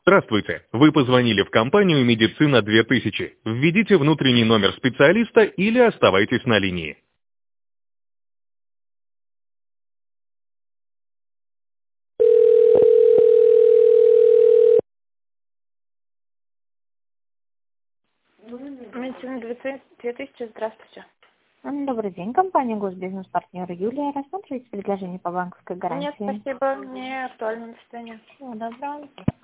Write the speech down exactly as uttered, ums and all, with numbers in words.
Здравствуйте. Вы позвонили в компанию «Медицина две тысячи». Введите внутренний номер специалиста или оставайтесь на линии. Медицина две тысячи, здравствуйте. М, Добрый день, компания «Госбизнес-партнер» Юлия. Рассматриваете предложение по банковской Нет, гарантии? спасибо, не актуально, до свидания. Всего доброго.